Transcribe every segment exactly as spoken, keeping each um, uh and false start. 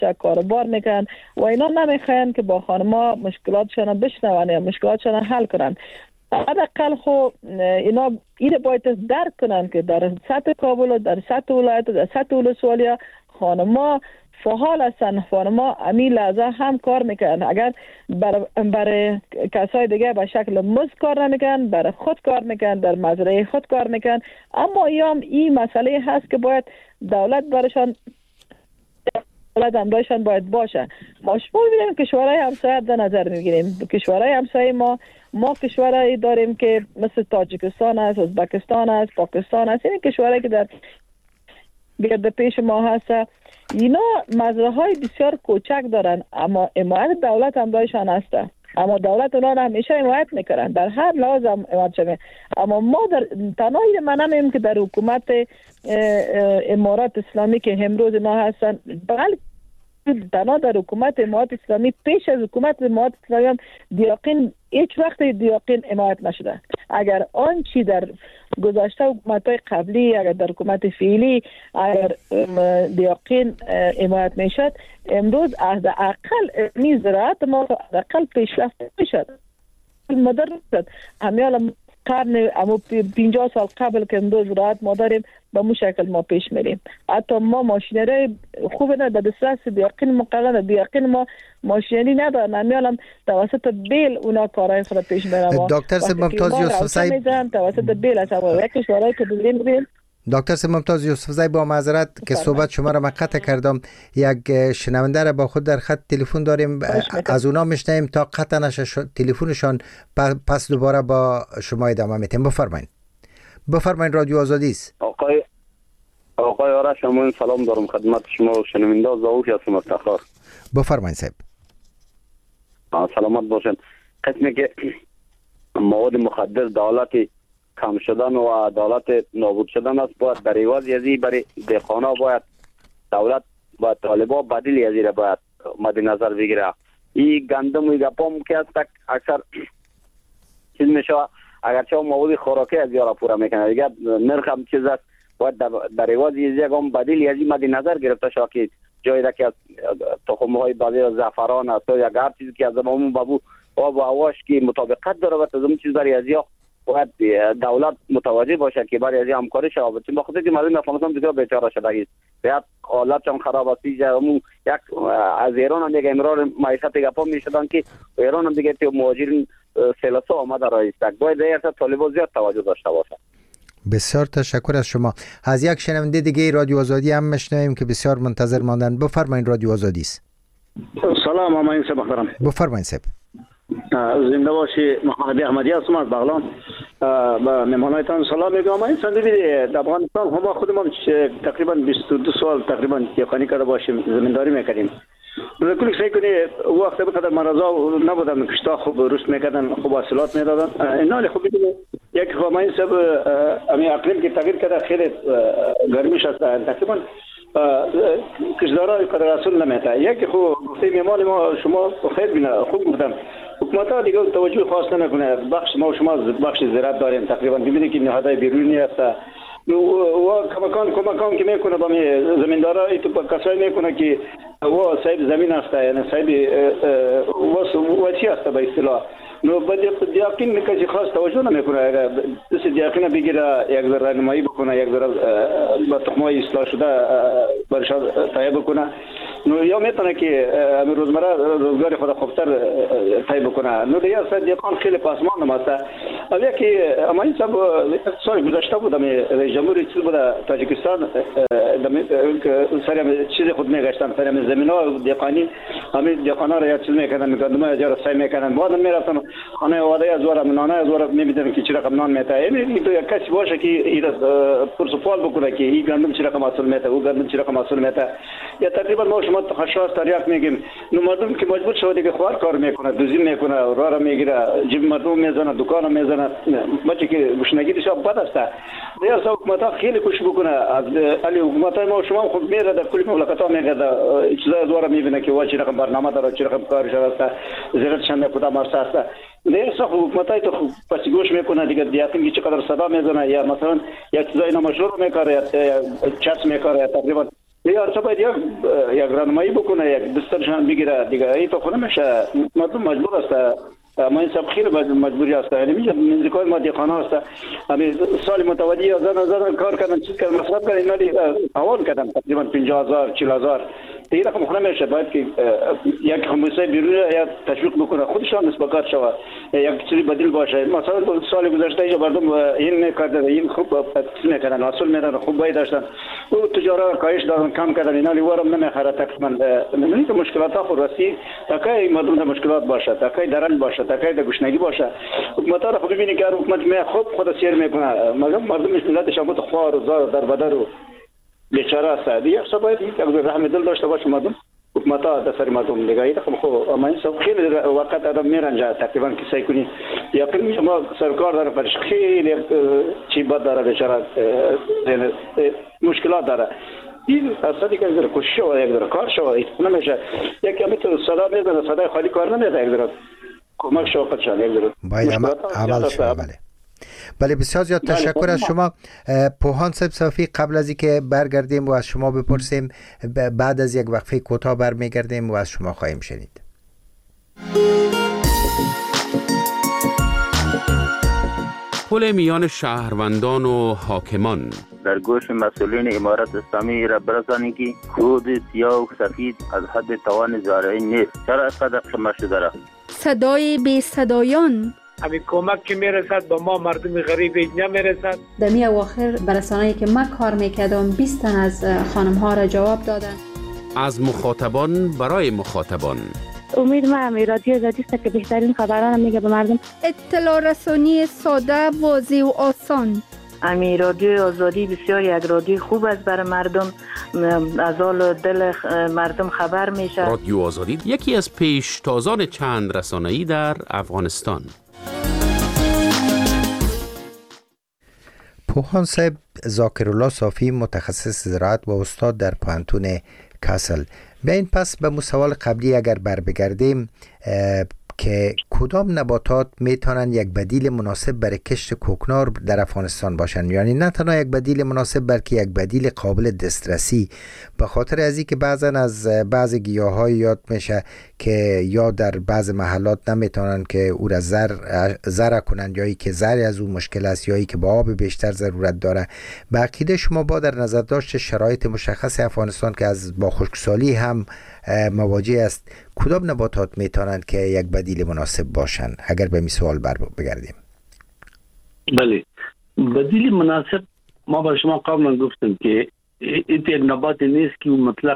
کاروبار میکنن و اینا نمیخواین که با خانما مشکلاتشان بشنون یا مشکلاتشان حل کنن. حداقل خو اینا این باید درک کنن که در سطح کابل و در سطح ولایت و در سطح ولسوالی خانما فعال هستن، خانما همین لحظه هم کار میکنن. اگر برای بر کسای دیگه به شکل مزد کار نمیکنن، برای خود کار میکنن، در مزرعه خود کار میکنن، اما ایام این مسئله هست که باید دولت برشان دولت همراهشان باید باشه. ما شما می‌بینیم کشورهای همسایه در نظر میگیریم، کشورهای همسایه ما ما کشورهایی داریم که مثل تاجیکستان است، ازبکستان است، پاکستان است، این کشورهایی که در گرد پیش ما هست. اینا مزرعه های بسیار کوچک دارن اما حمایت دولت همراهشان هست، اما دولت اونا رو همیشه حمایت میکنن، در هر لحاظ حمایت شده. اما ما در تنهایی من نمیم که در حکومت امارات اسلامی که امروز ما هستن، بلکه تنها در حکومت امارات اسلامی پیش از حکومت امارات اسلامی هم دیاقین هیچ وقت دیاقین حمایت نشده. اگر آن چی در گذشته حکومت‌های قبلی، اگر در حکومت فعلی اگر دیاقین حمایت میشد، امروز از اقل می زراعت ما اقل پیشرفت میشد، مدرن شد. همیال قرن امو پنجاه سال قبل که امروز زراعت ما داریم به مو شکل ما پیش میریم. حتی ما ماشینری خوب نه در دسترس دیاقین مقرر دیاقین ما ماشینی ندارن، همیال توسط بیل اونا کارهای خود پیش میرن. دکتر سید ممتاز یوسفزی توسط بیل از اول کشورهای که بودیم. دکتر سید ممتاز یوسفزی با معذرت که صحبت شما را من قطع کردم، یک شنونده را با خود در خط تلفن داریم، از اونا میشنیم تا قطع نشه تلفنشان، پس دوباره با شما ادامه میتیم. بفرمایید بفرمایید رادیو آزادی است. آقای آقای آرش شما سلام دارم خدمت شما و شنونده زاوش هستم از تخار. بفرمایید صاحب. سلامت باشین. قسمی که مواد مخدر دولت کم شدن و عدالت نابود شدن است، باید در عوض یزی برای دهقانا باید دولت و طالبا بدیل یزی را باید مد نظر بگیره. این گندم و گپام که است اکثر چیز میشه، اگر چه مواد خوراکی از یارا پورا میکنه دیگه نرخ هم چیز است، باید در عوض یزی هم بدیل یزی مد نظر گرفته شد که جایی را که از تخم های بعضی زعفران است یا هر چیزی که از زمامون بابو آب و هواش که مطابقت داره و تزم چیز برای ازی باید دولت متوجه باشه که برای ازی همکاری شود. چون بخاطر که مردم افغانستان بسیار بیچاره شده است، بعد حالت هم خراب است. یک از ایران هم دیگه امرار معیشت گپا میشدن که ایران هم دیگه تو مهاجرین سلسله آمده رایست. باید در طالبان زیاد توجه داشته باشه. بسیار تشکر از شما. از یک شنونده دیگه رادیو آزادی هم میشنویم که بسیار منتظر ماندن. بفرمایید رادیو آزادی است. سلام امین صاحب محترم. بفرمایید صاحب. زنده باشی. محمد احمدی هستم از بغلان. با مهمانایتان سلام میگم. امین صاحب ببینید در افغانستان هم خودمون تقریبا بیست و دو سال تقریبا دیوخانی کرده باشیم، زمینداری میکردیم. کلی سعی کنی وقت بقدر مرزا نبودن، کشتا خوب رشد میکردن، خوب حاصلات میدادن. اینا خوب ببینید یک خامین صاحب امی اقلیم که تغییر کرده، خیلی گرمیش است تقریبا کشدارا قدر اصول نمیته. یک خو گفته میمان ما شما خیر بینه خوب گفتم حکومت ها دیگه توجه خاص نمیکنه. بخش ما شما بخش زراعت داریم تقریبا ببینید که نهادهای بیرونی هست و کمکان کمکان که میکنه با زمیندارا ای تو کسایی میکنه که و صاحب زمین هست، یعنی صاحب وصی هست به اصطلاح. نو بعد دیاقین میکشی خاص توجه نمیکنه. اگر دست دیاقین بگیره یک ذره راهنمایی بکنه، یک ذره با تخمای اصلاح شده برش تایید بکنه، نو یا میتونه که امروز روزمره روزگار خود خوبتر تایید بکنه. نو دیگه اصلا دیاقان خیلی پاسمان نماسته. اولی که اما این سب سال گذشته بود رئیس جمهوری چیز بود تاجیکستان سریم چیز خود میگشتن، سریم زمینا دیاقانی همین دیاقانا را چیز میکردن، میگندم از جار سعی میکردن، بعد میرفتن خانه واده از ورا منانه از ورا میبینن که چه رقم نان میته. این تو یک کسی باشه که این پرسپال بکنه که این گندم چه رقم حاصل میته، او گندم چه رقم حاصل میته. یا تقریبا ما شما تخصص تاریخ میگیم. نو مردم که مجبور شده که خوار کار میکنه، دوزی میکنه، راه را میگیره، جیب مردم میزنه، دکان میزنه، بچه که گشنگیش بد است. دیگه حکومت ها خیلی کوشش بکنه. از علی حکومت ما شما خود میره در کل مملکت ها میگه چیزا از ورا میبینه که وا چه رقم برنامه داره، چه رقم کارش است، زیرت چند کدام است. نه صاحب حکومتای تو پس گوش میکنه دیگه دیاتین که چقدر صدا میزنه یا مثلا یا چیزای نامشروع میکاره یا چرس میکاره تقریبا یا ارتباط یک یک راهنمایی بکنه، یک بسترشان بگیره دیگه. این تو خود نمیشه، مردم مجبور است. ما این سب خیلی مجبوری است. یعنی میگم نزدیکای ما دیخانه است. همین سال متوادی زدن زدن کار کردن، چیز کردن، مصرف کردن، ولی اوان کردن تقریبا پنجاه هزار چهل هزار. دیگه رقم خود نمیشه. باید که یک خمسه بیرون یا تشویق بکنه، خودشان نسبت شود، یک چیزی بدیل باشه. مثلا سال گذشته یا مردم این میکردن، این خوب چیز میکردن، اصل میدن، خوب باید داشتن. او تجارت کاهش دادن، کم کردن، اینا لیوارم نمیخره تقریبا. نمیدونی که مشکلات ها خورسی تاکای مردم مشکلات باشه، تاکای درن باشه، تاکای گوشنگی باشه. حکومت ها خود ببینی که حکومت می خوب خود سیر میکنه، مگر مردم ملت شما تو خوار و زار در بدر و بیچاره است. دیگه حساب باید یک رحم دل داشته باشه مردم. حکومت ها دستر مردم دیگه ایده خب خب ما این سب خیلی وقت آدم میرنجه تقریبا کسایی کنی یقین میشه ما سرکار داره پرش خیلی چی بد داره بیچاره مشکلات داره. این اصلا دیگه یک ذره کوشش و یک ذره کار شود نمیشه. یکی همین تو صدا میزنه، صدای خالی کار نمیده، یک ذره کمک شو خودشان یک ذره باید عمل شود. بله بله بسیار زیاد تشکر از شما پوهان صاحب صافی. قبل از اینکه برگردیم و از شما بپرسیم، بعد از یک وقفه کوتاه برمیگردیم و از شما خواهیم شنید. پل میان شهروندان و حاکمان. در گوش مسئولین امارت اسلامی را برسانید که خود سیاه و سفید از حد توان زارعی نیست. چرا اینقدر شما شده را؟ صدای بی صدایان. همین کمک که میرسد به ما مردم غریب نمیرسد. در می اواخر برسانه‌ای که من کار میکردم بیست تن از خانم ها را جواب دادن. از مخاطبان برای مخاطبان. امید ما هم رادیو آزادی است که بهترین خبران میگه به مردم. اطلاع رسانی ساده، واضح و آسان. امی رادیو آزادی بسیار یک رادیو خوب است برای مردم، از حال دل مردم خبر میشه. رادیو آزادی یکی از پیشتازان چند رسانه‌ای در افغانستان. پوهان صاحب ذاکرالله صافی متخصص زراعت و استاد در پوهنتون کاسل. بیاین پس به سوال قبلی اگر بر بگردیم که کدام نباتات میتونن یک بدیل مناسب برای کشت کوکنار در افغانستان باشن، یعنی نه تنها یک بدیل مناسب بلکه یک بدیل قابل دسترسی، به خاطر از اینکه بعضا از بعض گیاهای یاد میشه که یا در بعض محلات نمیتونن که او را زر زرع کنن، یا ای که زرع از اون مشکل است، یا ای که با آب بیشتر ضرورت داره. به عقیده شما با در نظر داشت شرایط مشخص افغانستان که از با خشکسالی هم مواجه است، کدام نباتات میتونند که یک بدیل مناسب باشن؟ اگر به این سوال بر بگردیم. بله، بدیل مناسب ما با شما قبلا گفتم که این نبات نیست که مطلق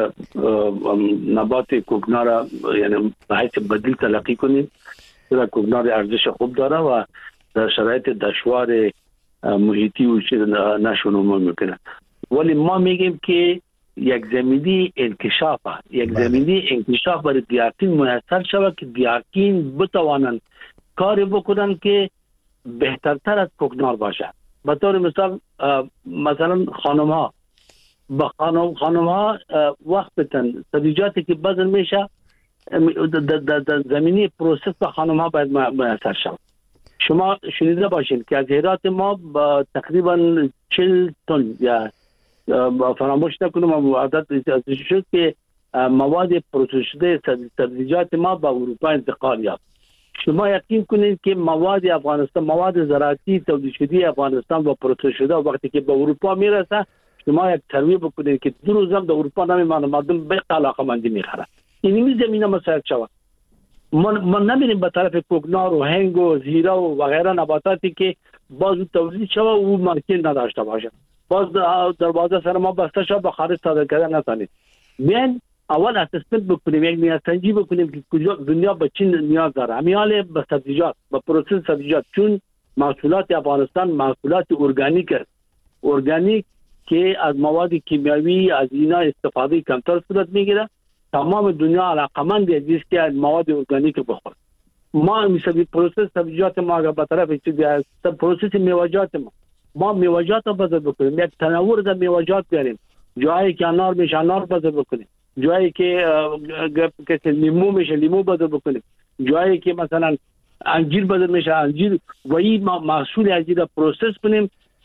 نبات کوکنار یعنی به حیث بدیل تلقی کنیم، چرا کوکنار ارزش خوب داره و در شرایط دشوار محیطی و چیز نشونما میکنه، ولی ما میگیم که یک زمینی انکشاف یک زمینی انکشاف برای دیارکین میسر شود که دیارکین بتوانند کاری بکنن که بهترتر از کوکنار باشه. به طور مثال مثلا خانم ها با خانم خانم ها وقت بتن سبزیجاتی که بذر میشه در زمینی پروسس با خانم ها باید میسر شود. شما شنیده باشین که از هرات ما با تقریبا چهل تن یا فراموش نکنم عادت شد که مواد پروسس شده سبزیجات ما به اروپا انتقال یافت. شما یقین کنید که مواد افغانستان، مواد زراعتی تولید شده افغانستان و پروسس شده وقتی که به اروپا میرسه، شما یک سروی بکنید که دو روز هم در اروپا نمیمانه، مردم به علاقه‌مندی میخرن. این زمینه مسائل شود. ما ما نمیریم به طرف کوکنار و هنگ و زیره و غیره نباتاتی که باز تولید شده و مارکت نداشته باشه، باز دروازه سر ما بسته شد به خارج صادر کردن نتونید. بیاین اول اسسمنت بکنیم، یک نیازسنجی بکنیم که کجا دنیا به چی نیاز داره. همیال به سبزیجات، به پروسس سبزیجات، چون محصولات افغانستان محصولات ارگانیک است، ارگانیک که از مواد کیمیاوی از اینا استفاده کمتر صورت میگیره. تمام دنیا علاقمند است که مواد ارگانیک بخوره. ما مثلا پروسس سبزیجات ما به طرف چیز پروسس میوه‌جات ما ما میوه‌جات رو بذار بکنیم، یک تنوع در میوه‌جات بیاریم، جایی که انار میشه انار بذار بکنیم، جایی که که لیمو میشه لیمو بذار بکنیم، جایی که مثلا انجیر بذار میشه انجیر، و این محصول انجیر رو پروسس کنیم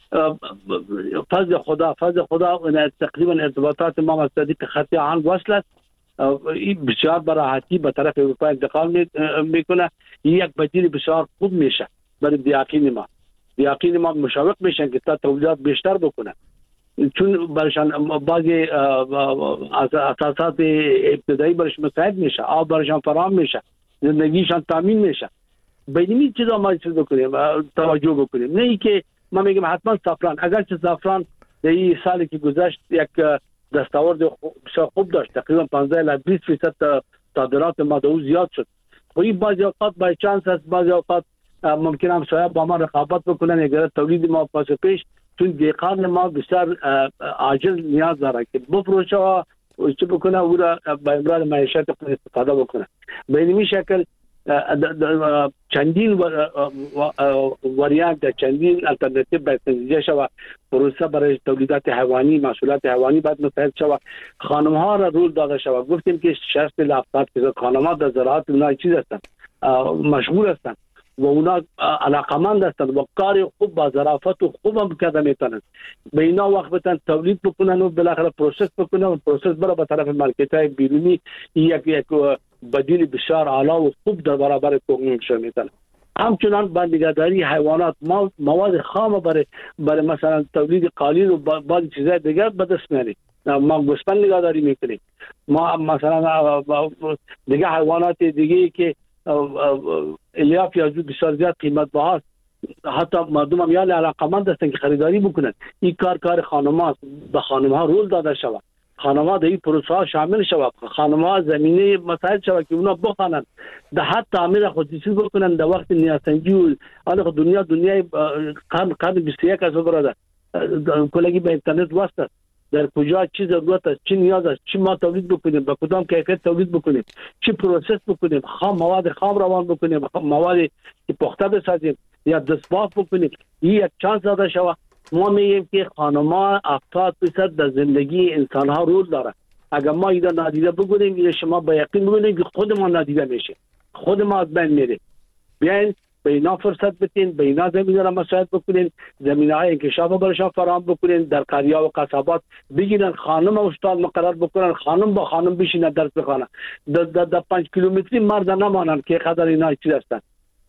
فضل خدا فضل خدا تقریبا ارتباطات ما با صدیق خطی آهنگ وصل است. این بسیار به راحتی به طرف اروپا انتقال میکنه. یک بدیل بسیار خوب میشه برای دیاقین ما. دیاقین ما مشوق میشن که تا تولیدات بیشتر بکنن، چون برشان بعضی اساسات ابتدایی برش مساعد میشه، آب برشان فراهم میشه، زندگیشان تامین میشه. به این چیزا ما چیز بکنیم، توجه بکنیم. نه ای که ما میگم حتما زعفران، اگرچه زعفران در این سالی که گذشت یک دستاورد بسیار خوب داشت، تقریبا پانزده الی بیست درصد صادرات ما دو زیاد شد. خب این بعضی اوقات بای چانس است، بعضی اوقات ممکن هم شاید با ما رقابت بکنن اگر تولید ما پاس پیش، چون دیقان ما بسیار عاجل نیاز داره که بفروشه و چه بکنه او را به امرار معیشت خود استفاده بکنه. به این شکل چندین وریانت، چندین الटरनेटिव باید تنظیم شود. پروسه برای تولیدات حیوانی، محصولات حیوانی باید مساعد شود. خانم ها را رول داده شود. گفتیم که شصت الی هفتاد درصد خانم ها در زراعت اونا چیز هستند، مشغول هستند و اونا علاقمند هستند و کار خوب با ظرافت و خوب هم کرده میتونن. به اینا وقت بتن تولید بکنن و بالاخره پروسس بکنن و پروسس برای به طرف مارکت های بیرونی یک یک بدیل بسیار اعلی و خوب در برابر تقدیم شده میتونن. همچنان با نگهداری حیوانات مواد خام برای برای مثلا تولید قالین و بعضی چیزای دیگر به دست میاریم. ما گوسفند نگهداری میکنیم، ما مثلا دیگه حیوانات دیگه که الیاف یا جو بسیار زیاد قیمت بهاست، حتی مردم هم یعنی علاقمند هستن که خریداری بکنن. این کار کار خانم هاست، به خانم ها رول داده شود، خانم ها در این پروسه ها شامل شود، خانم ها زمینه مساعد شود که اونا بخوانند در حد تعمیر خصوصی بکنن در وقت نیازسنجی و آن دنیا دنیای قرن قرن بیست و یک است برادر. کلگی به اینترنت واسطه در کجا چی ضرورت است، چی نیاز است، چی ما تولید بکنیم، با کدام کیفیت تولید بکنیم، چی پروسس بکنیم، خام مواد خام روان بکنیم، مواد که پخته بسازیم یا دستباف بکنیم. این یک چانس داده شود. ما میگیم که خانم‌ها هفتاد درصد در زندگی انسان‌ها رول داره. اگر ما اینا نادیده بگیریم، این شما با یقین ببینید که خود ما نادیده میشه، خود ما از بین میره. بیاین به اینا فرصت بدین، به اینا زمینه را مساعد بکنین، زمینه‌های انکشاف برایشان فراهم بکنین، در قریه و قصبات بگیرن خانم استاد مقرر بکنن، خانم با خانم بشینن درس بخوانن، در در پنج کیلومتری مرد نمانن که قدر اینا چیز هستن.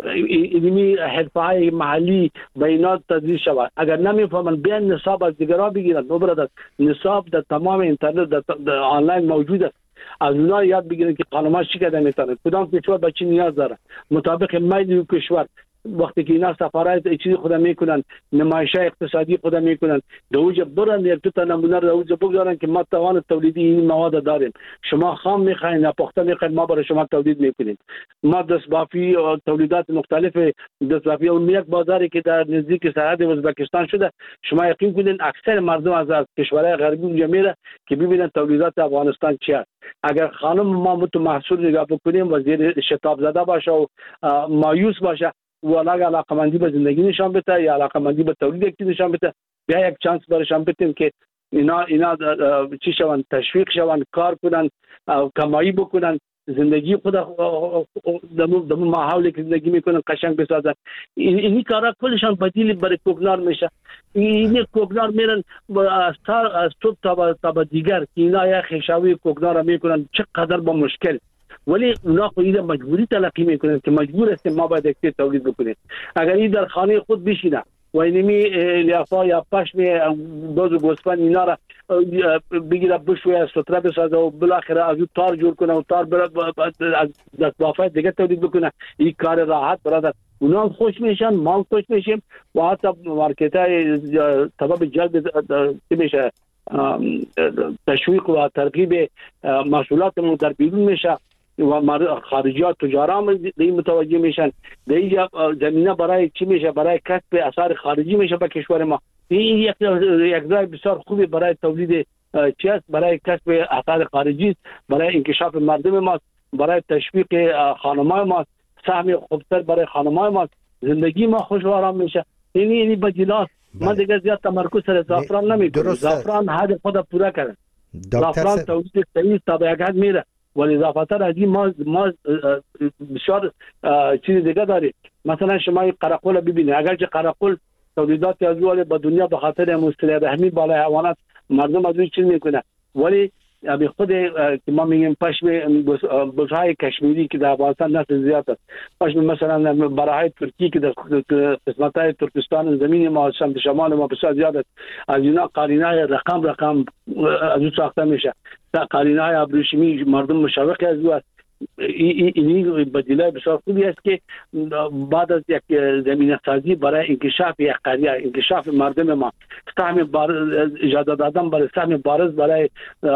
علمی حرفه‌های محلی به اینا تدریس شود. اگر نمیفهمن بیان نصاب از دیگران بگیرن. نوبرد نصاب در تمام اینترنت در آنلاین موجود است. از اونها یاد بگیرن که خانم‌ها چی کردن میتونن، کدام کشور به چی نیاز داره، مطابق میل کشور. وقتی که اینا سفارت چیزی خود میکنن، نمایش اقتصادی خود میکنن، دوجه برن یک دو تا نمونه رو دوجه بگذارن که ما توان تولیدی این مواد داریم، شما خام میخواین یا پخته میخواین، ما برای شما تولید میکنیم. ما دستبافی و تولیدات مختلف دستبافی اون یک بازاری که در نزدیک سرحد ازبکستان شده، شما یقین کنین اکثر مردم از, از کشورهای غربی اونجا میره که ببینن تولیدات افغانستان چی است. اگر خانم ما متو محصول نگاه بکنیم و زیر شتاب زده باشه و مایوس باشه و علاقه علاقمندی به زندگی نشان بده یا علاقمندی به تولید یک نشان بده، بیا یک چانس برشان بدیم که اینا اینا چی شوند، تشویق شوند، کار کنن، کمایی بکنن، زندگی خود دمو دمو ماحولی که زندگی میکنن قشنگ بسازن. این کارا کلشان بدیل برای کوکنار میشه. این کوکنار میرن از از صبح تا تا دیگر که اینا یا خشاوی کوکنار میکنن، چقدر با مشکل، ولی اونا خود اینا مجبوری تلقی میکنن که مجبور هستیم ما باید یک تولید بکنیم. اگر این در خانه خود بشینه و اینمی لیافا یا پشم باز و گوسفند اینا را بگیره بشویه ستره بسازه و بالاخره از اون تار جور کنه و تار از دستبافه دیگه تولید بکنه، این کار راحت برادر. اونا هم خوش میشن، ما هم خوش میشیم و حتی مارکت های طباب جلب میشه تشویق و ترغیب محصولاتمون در بیرون میشه و خارجیات تجاران دی متوجه میشن. دی زمینه برای چی میشه؟ برای کسب اثار خارجی میشه به کشور ما. این یک یک جای بسیار خوبی برای تولید چی است، برای کسب اثار خارجی، برای انکشاف مردم ما، برای تشویق خانمای ما، سهم خوبتر برای خانمای ما، زندگی ما خوش و آرام میشه. این این بدیلات ما دیگه زیاد تمرکز سر زعفران نمیکنیم. زعفران هدف خود پورا کرده. زعفران تولید صحیح تا به یک حد میره، ولی اضافه از این ما ما بسیار چیز دیگه داریم. مثلا شما قراقل ببینید، اگر که قراقل تولیدات از اول به دنیا به خاطر مصطلح رحمی بالای حیوانات مردم از چیز میکنه. ولی ابی خود که ما میگیم پشم بزهای کشمیری که در افغانستان نسل زیاد است، پشم مثلا براهای ترکی که در قسمت‌های ترکستان زمین ما سمت شمال ما بسیار زیاد است، از اینا قرینه رقم رقم از او ساخته میشه. قرینه ابریشمی مردم مشوق از او است. این بدیله بسیار خوبی است که بعد از یک زمینه سازی برای انکشاف یک قریه، انکشاف مردم ما، سهم بارز اجازه دادن برای سهم بارز برای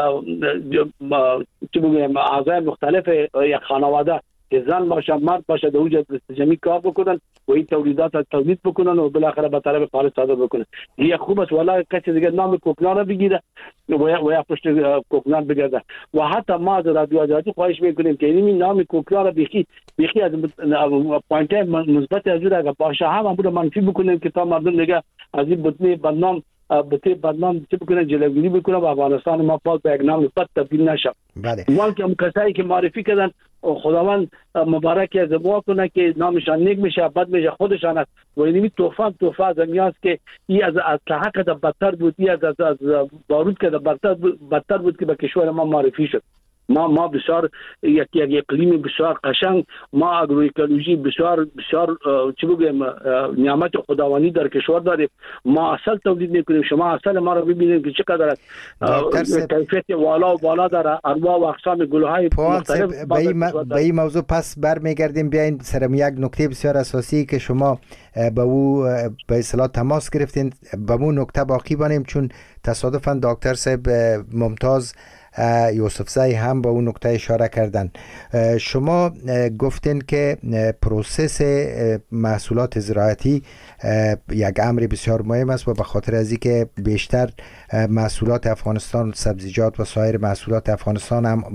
چه بگویم اعضای مختلف یک خانواده که زن باشه مرد باشه در اوج جمعی کار بکنن و این تولیدات را تولید بکنن و بالاخره به طرف خارج صادر بکنن. این خوب است. ولی کسی دیگه نام کوکنار را بگیره و یا پشت کوکنار بگرده. و حتی ما از رادیو آزادی خواهش میکنیم که این نام کوکنار را بخی بخی از پوینت مثبت از اون اگه باشه هم بود منفی بکنیم که تا مردم دیگه از این بطنی بدنام بطنی بدنام چه بکنه جلوگیری بکنه و افغانستان ما پاک به یک نام بد تبدیل نشه. بله. ولی که کسایی که معرفی کردن خداوند مبارک از دعا کنه که نامشان نیک میشه بد میشه خودشان است. و این توفان توفان از میاست که این از از حق بدتر بود، این از از بارود که بدتر بدتر بود که به کشور ما معرفی شد. ما ما بسیار یک یک اقلیم بسیار قشنگ، ما اگرویکولوژی بسیار بسیار چی بگیم نعمت خداوندی در کشور داریم. ما اصل تولید میکنیم. شما اصل ما رو ببینید که چقدر است کیفیت والا و بالا داره، انواع و اقسام گل‌های مختلف. به این موضوع پس برمیگردیم. بیاین سرم یک نکته بسیار اساسی که شما به او به اصطلاح تماس گرفتین به اون نکته باقی بانیم، چون تصادفاً دکتر صاحب ممتاز یوسفزئی هم با اون نکته اشاره کردن. شما گفتین که پروسس محصولات زراعتی یک امر بسیار مهم است و به خاطر از اینکه بیشتر محصولات افغانستان سبزیجات و سایر محصولات افغانستان هم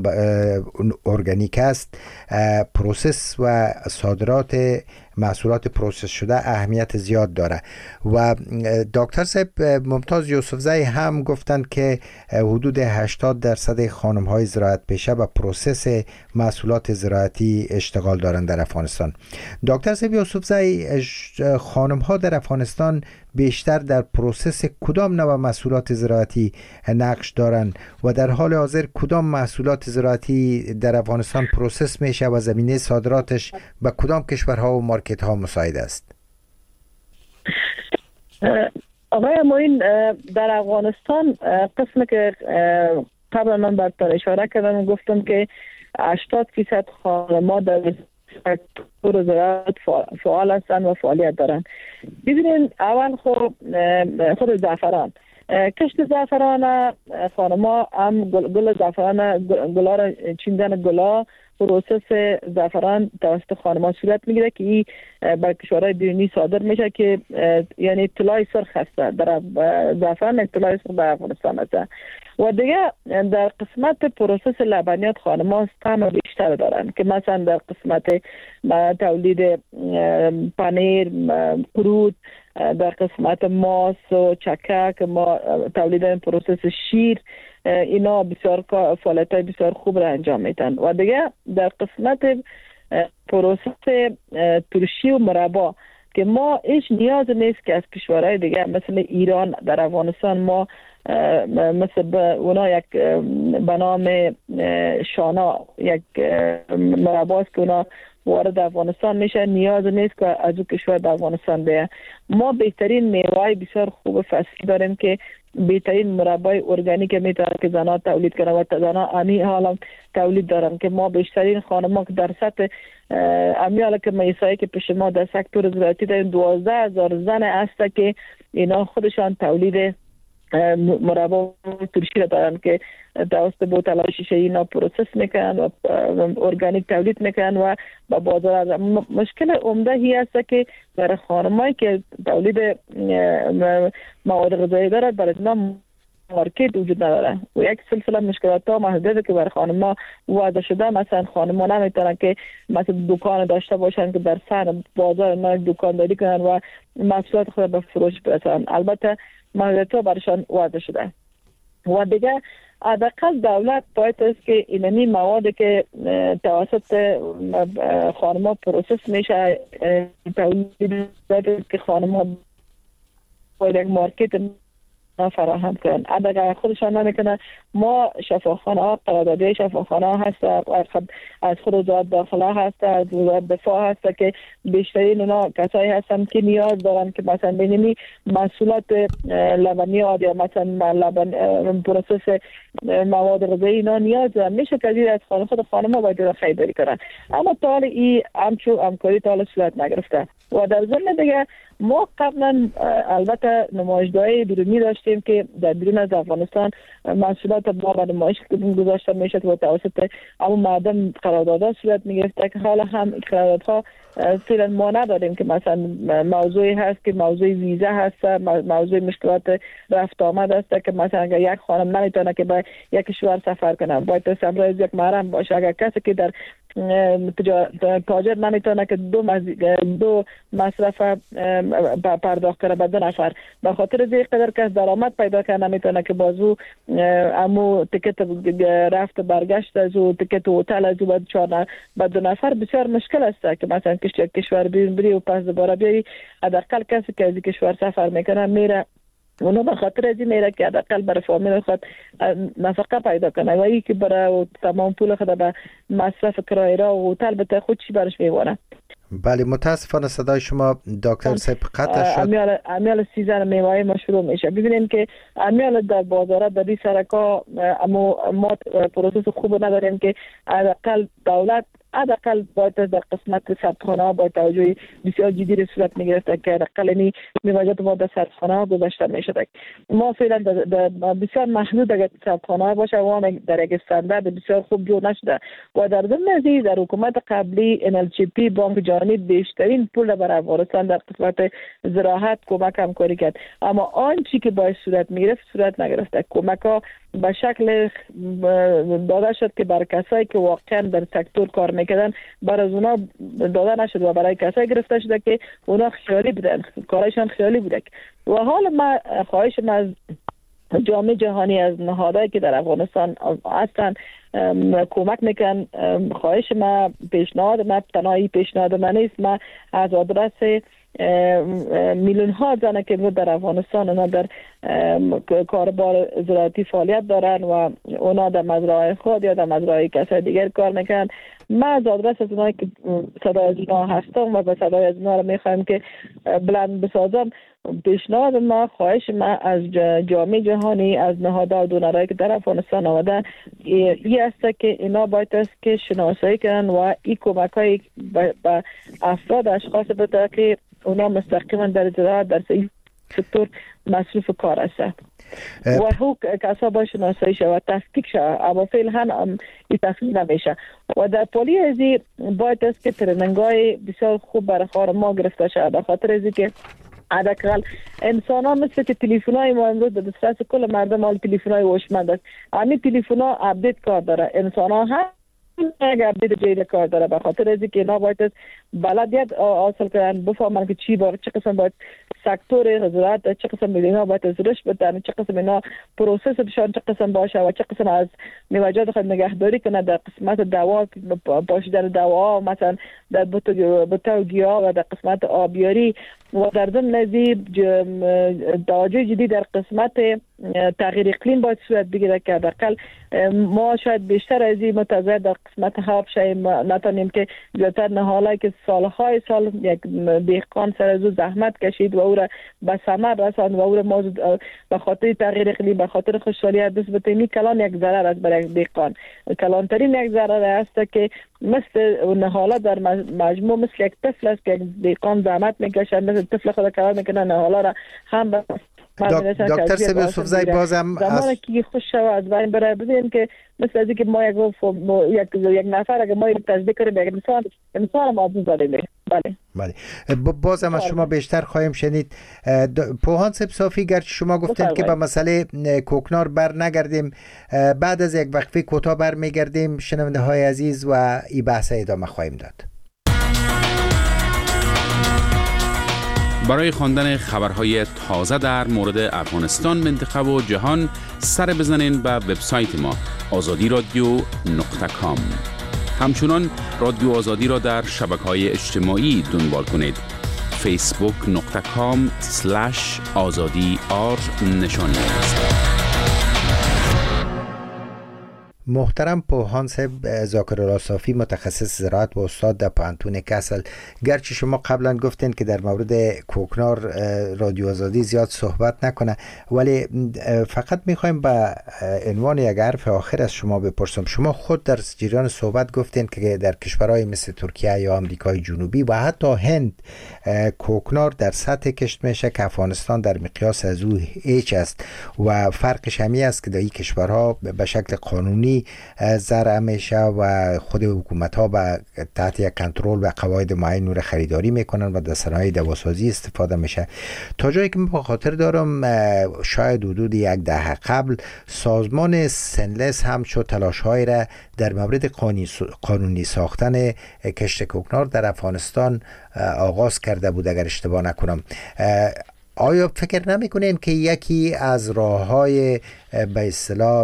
ارگانیک است، پروسس و صادرات محصولات پروسس شده اهمیت زیاد داره. و دکتر صاحب ممتاز یوسفزئی هم گفتند که حدود هشتاد درصد خانم‌های زراعت پیشه و پروسس محصولات زراعتی اشتغال دارند در افغانستان. دکتر صاحب یوسفزئی، خانم‌ها در افغانستان بیشتر در پروسس کدام نوع محصولات زراعتی نقش دارند و در حال حاضر کدام محصولات زراعتی در افغانستان پروسس میشه و زمینه صادراتش به کدام کشورها و مارکت ها مساعد است؟ آقای معین، در افغانستان قسم که قبلا من براتون اشاره کردم گفتم که هشتاد درصد خانم‌ها در سکتور زراعت فعال هستند و فعالیت دارند. ببینید اول خود خود زعفران، کشت زعفران خانم‌ها هم گل زعفران گلا را چیندن گلا پروسس زعفران توسط خانم‌ها صورت میگیره که این بر کشورهای بیرونی صادر میشه که یعنی طلای سرخ هست. در زعفران طلای سرخ در افغانستان هست. و دیگه در قسمت پروسس لبنیات خانم‌ها طعم بیشتر دارن که مثلا در قسمت تولید پنیر، قرود، در قسمت ماست و چکه ما تولید پروسس شیر، اینا بسیار فعالیت‌های بسیار خوب را انجام میدن. و دیگه در قسمت پروسس ترشی و مربا که ما هیچ نیاز نیست که از کشورهای دیگه مثل ایران در افغانستان ما مثل اونا یک به نام شانا یک مرباست که اونا وارد افغانستان میشه، نیاز نیست که از او کشور در افغانستان بیه. ما بهترین میوه بسیار خوب فصلی داریم که بهترین مربای ارگانیک میتونه که زنها تولید کنن و زنها امی حالا تولید دارن که ما بیشترین خانم‌ها که در سطح امی حالا که میسایی که پیش ما در سکتور زراعتی داریم دوازده هزار زن هست که اینا خودشان تولید مربا ترشی را دارن که توسط بوتل‌های شیشه‌ای اینا پروسس میکنن و ارگانیک تولید میکنن و با بازار. مشکل عمده هی است که برای خانمایی که تولید مواد غذایی دارد برای اینا مارکت وجود نداره و یک سلسله مشکلات ها محدوده که برای خانم‌ها وضع شده. مثلا خانم‌ها نمیتونن که مثلا دکان داشته باشن که در سر بازار ما دکانداری کنن و محصولات خود به فروش برسن. البته محدودیت ها برشان وضع شده. و دیگه حداقل دولت باید است که اینمی مواد که توسط خانم‌ها پروسس میشه تولید که خانم‌ها باید یک مارکت فراهم کنن. اگر خودشان نمیکنه ما شفاخانه ها قراردادی شفاخانه ها هست، از خود وزارت داخله هست، از وزارت دفاع هست که بیشترین اونا کسایی هستن که نیاز دارن که مثلا بینیمی محصولات لبنیات یا مثلا لبن پروسس مواد غذایی اینا نیاز دارن، میشه که از خانه خود خانم ها باید خریداری کنن. اما تا حال این همچون همکاری تا حال صورت نگرفته. و در ضمن دیگه ما قبلا البته نمایشگاهی بیرونی داشتیم که در بیرون از افغانستان محصولات ما به نمایش گذاشته میشد و توسط اما مردم قراردادها صورت میگرفته که حالا هم قراردادها فعلا ما نداریم که مثلا موضوعی هست که موضوع ویزا هست، موضوع مشکلات رفت آمد است که مثلا اگر یک خانم نمیتونه که به یک کشور سفر کنه باید همراه یک محرم باشه. اگر کسی که در تاجر نمیتونه که دو مز... دو مصرف پرداخت کنه به دو نفر، به خاطر از یک قدر کس درآمد پیدا کنه نمیتونه که بازو امو تیکت رفت برگشت از او تیکت هتل از او چهار به دو نفر بسیار مشکل است که مثلا کشور بیرون بری و پس دوباره بیایی. حداقل کسی که از کشور سفر میکنه میره اونو به خاطر از این میره که حداقل برای فامیل خود نفقه پیدا کنه و ای که برای تمام پول خود به مصرف کرایه را و هتل بده خود چی برش میوانه. بله متاسفانه صدای شما دکتر صاحب قطع شد. امیال امیال سیزن میوه ما شروع میشه. ببینیم که امیال در بازارات در این سرکا اما ما پروسس خوب نداریم که حداقل دولت حداقل باید در قسمت سردخانه ها باید توجه بسیار جدی صورت میگرفته که حداقل اینی میوجات ما در سردخانه ها گذاشته میشده. ما فعلا بسیار محدود اگر سردخانه ها باشه و در یک استاندارد بسیار خوب جور نشده و در ضمن از در حکومت قبلی ان ال جی پی بانک جهانی بیشترین پول برای افغانستان در قسمت زراعت کمک همکاری کرد، اما آنچه که باید صورت میگرفت صورت نگرفته. کمک ها به شکل داده شد که برای کسایی که واقعا در سکتور کار میکردن برای اونا داده نشد و برای کسایی گرفته شده که اونا خیالی بودن، کارشان خیالی بوده. و حال ما خواهش ما از جامعه جهانی از نهادهایی که در افغانستان هستن کمک میکن، خواهش ما پیشنهاد ما تنهایی پیشنهاد من نیست، ما از آدرس میلیون ها زنه که در افغانستان اونا در کاربار زراعتی فعالیت دارن و اونا در مزرعه خود یا در مزرعه کسای دیگر کار میکنن، ما از آدرس از اونایی که صدای از اونا هستم و به صدای از اونا رو میخوایم که بلند بسازم، پیشنهاد ما خواهش ما از جامعه جهانی از نهادها و دونرایی که در افغانستان آمدن این است که اینا باید است که شناسایی کنن و این کمک های به افراد اشخاص بده که اونا مستقیما در زراعت در سکتور مصروف کار هستند و حقوق کسا باید شناسایی شود تفکیک شود، اما فعلا هم این تفکیک نمیشه. و در پالی ازی باید است که ترننگای بسیار خوب برای خانم ما گرفته شود، به خاطر ازی که حداقل انسان ها مثل که تلفن های ما امروز در دسترس کل مردم حال تلفن های هوشمند است، همین تلفن ها اپدیت کار داره، انسان ها هم اگر اپدیت جدید کار داره، به خاطر از اینکه اینا باید بلدیت حاصل کنن، بفهمن که چی باید چه قسم باید سکتور زراعت چه قسم اینا باید از رشد بدن، چه قسم اینا پروسسشون چه قسم باشه و چه قسم از میوه‌جات خود نگهداری کنه در قسمت دوا پاشیدن دوا مثلا در بوته و گیاه و در قسمت آبیاری و در ضمن ازی توجه جدی در قسمت تغییر اقلیم باید صورت بگیره که حداقل ما شاید بیشتر از این متضرر در قسمت هاب شیم، نتونیم که زیادتر نهاله که سالهای سال یک دهقان سر از او زحمت کشید و او را به ثمر رساند و او را ما به خاطر تغییر اقلیم به خاطر خوشحالی دست بتینی کلان یک ضرر است برای دهقان، کلانترین یک ضرر است که مثل نهاله در مجموع مثل یک طفل است که دهقان زحمت میکشه، مثل طفل خود کار میکنه نهاله را هم به دکتر سیب یوسفزئی بازم زمانی که خوش شود از بین بره ببینیم که مثل از اینکه ما یک یک یک نفر اگه ما یک تجزیه کنیم یک انسان انسان ما آدم داریم. بله بله بازم از شما بیشتر خواهیم شنید. پوهان سیب صافی گرچه شما گفتید که به مسئله کوکنار بر نگردیم، بعد از یک وقفه کوتاه بر میگردیم. شنونده های عزیز و این بحث ادامه خواهیم داد. برای خواندن خبرهای تازه در مورد افغانستان، منطقه و جهان سر بزنین به وبسایت ما آزادی رادیو نقطه کام. همچنان رادیو آزادی را در شبکه‌های اجتماعی دنبال کنید: فیسبوک نقطه کام سلش آزادی آر نشانی است. محترم پوهان صاحب ذاکرالله صافی، متخصص زراعت و استاد در پانتون کسل، گرچه شما قبلا گفتین که در مورد کوکنار رادیو آزادی زیاد صحبت نکنه، ولی فقط میخوایم به عنوان یک حرف آخر از شما بپرسم. شما خود در جریان صحبت گفتین که در کشورهای مثل ترکیه یا آمریکای جنوبی و حتی هند کوکنار در سطح کشت میشه که افغانستان در مقیاس از او هیچ است و فرقش همی است که در این کشورها به شکل قانونی زرع میشه و خود حکومت ها با تحت یک کنترل و قواعد معین نور خریداری میکنن و در صنایع دواسازی استفاده میشه. تا جایی که من خاطر دارم شاید حدود یک دهه قبل سازمان سنلس هم شد تلاش های را در مورد قانونی ساختن کشت کوکنار در افغانستان آغاز کرده بود اگر اشتباه نکنم. آیا فکر نمی‌کنین که یکی از راه‌های به اصطلاح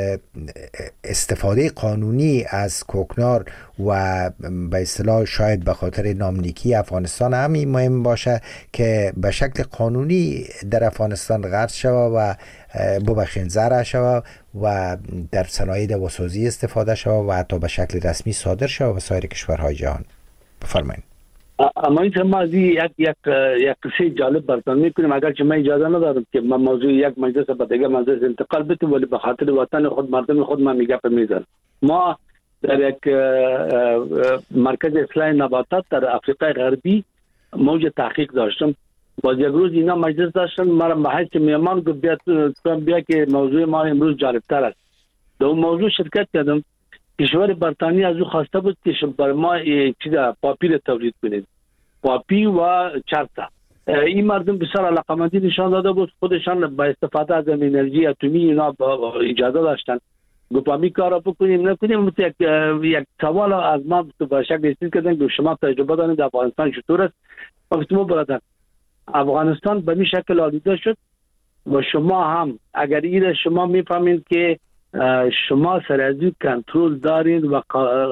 استفاده قانونی از کوکنار و به اصطلاح شاید به خاطر ناملیکی افغانستان همین مهم باشه که به شکل قانونی در افغانستان غرس شود و ببخشید زرع شود و در صنایع دواسازی استفاده شود و حتی به شکل رسمی صادر شود و سایر کشورهای جهان؟ بفرمایید. اما این ما از یک یک یک قصه جالب براتون میکنیم، اگر که من اجازه ندارم که من موضوع یک مجلس به دیگه مجلس انتقال بدم، ولی به خاطر وطن خود مردم خود من میگم میزنم. ما در یک مرکز اصلاح نباتات در آفریقای غربی موج تحقیق داشتم. باز یک روز اینا مجلس داشتن، مرا به حیث میهمان گفت بیا بیا که موضوع ما امروز جالبتر است. در اون موضوع شرکت کردم. کشور بریتانیا از او خواسته بود که بر ما چیزا پاپی تولید کنید، پاپی و چرتا. این مردم بسیار علاقمندی نشان داده بود، خودشان با استفاده از انرژی اتمی اینا اجازه داشتن. گفتم کارا بکنیم نکنیم. یک یک سوال از ما به شکل استفاده کردن که شما تجربه دارید در افغانستان چطور است؟ گفتم برادر افغانستان به این شکل آلوده شد و شما هم اگر این شما میفهمید که شما سر از این کنترل دارین و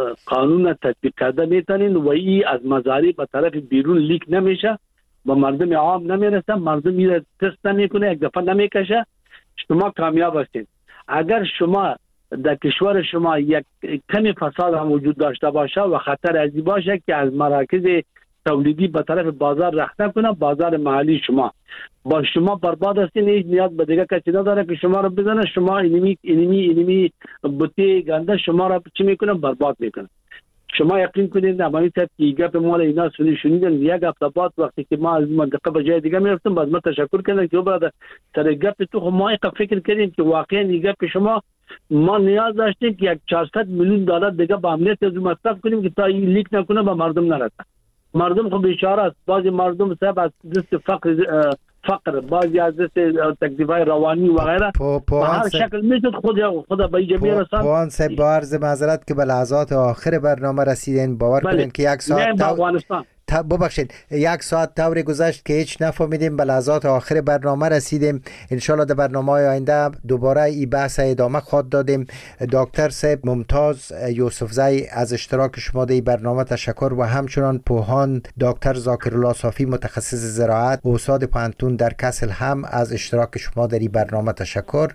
قانون تطبیق کرده میتونین و این از مزارع به طرف بیرون لیک نمیشه و مردم عام نمیرسه، مردم میره تست نمیکنه، یک دفعه نمیکشه، شما کامیاب هستین. اگر شما در کشور شما یک کمی فساد هم وجود داشته باشه و خطر ازی باشه که از مراکز تولیدی به طرف بازار رخنه کنه، بازار محلی شما با شما برباد هستین، هیچ نیاز به دیگه کسی نداره که شما رو بزنه. شما اینمی اینمی اینمی بوتی گنده شما رو چی میکنه؟ برباد میکنه. شما یقین کنید نمایی طب که گپ مال اینا سنی شنیدن. یک هفته بعد وقتی که ما از منطقه به جای دیگه میرفتم باز ما تشکر کردن که برادر سر گپ تو ما یک فکر کردیم که واقعا این گپ شما ما نیاز داشتیم که یک چهارصد میلیون دلار دیگه با امنیت از مصرف کنیم که تا این لیک نکنه به مردم نرسه. مردم خب بیچاره است. بعضی مردم صاحب از دست فقر فقر، بعضی از دست تکلیف‌های روانی و غیره به هر شکل میتونه خود خدا به جمعی رسان. پوان صاحب با عرض معذرت که به لحظات آخر برنامه رسیدین، باور کنین که یک ساعت افغانستان ببخشید یک ساعت طوری گذشت که هیچ نفهمیدیم. به لحظات آخر برنامه رسیدیم. انشالله در برنامه های آینده دوباره این بحث ادامه خواهد دادیم. دکتر صاحب ممتاز یوسفزی از اشتراک شما در این برنامه تشکر و همچنان پوهان دکتر ذاکرالله صافی متخصص زراعت و استاد پانتون در کسل هم از اشتراک شما در این برنامه تشکر.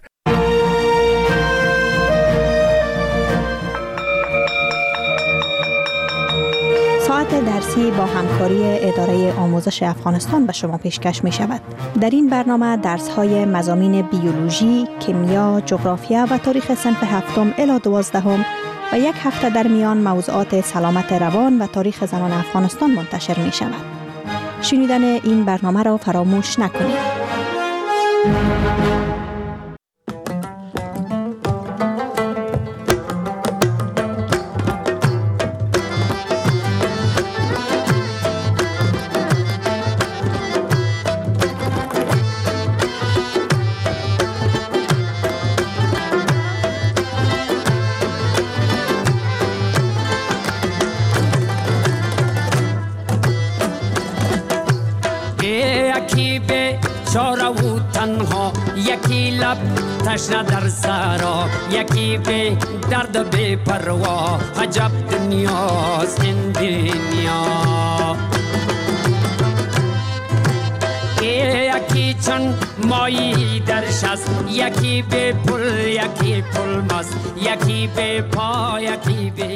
ساعت درسی با همکاری اداره آموزش افغانستان به شما پیشکش می شود. در این برنامه درس های مضامین بیولوژی، کیمیا، جغرافیا و تاریخ صنف هفتم الی دوازدهم و یک هفته در میان موضوعات سلامت روان و تاریخ زنان افغانستان منتشر می شود. شنیدن این برنامه را فراموش نکنید. یکی لب تشنه در سرا، یکی به درد بی پروا، عجب دنیاست این دنیا. پایی درش است، یکی به پل یکی پل ماست، یکی به پا یکی به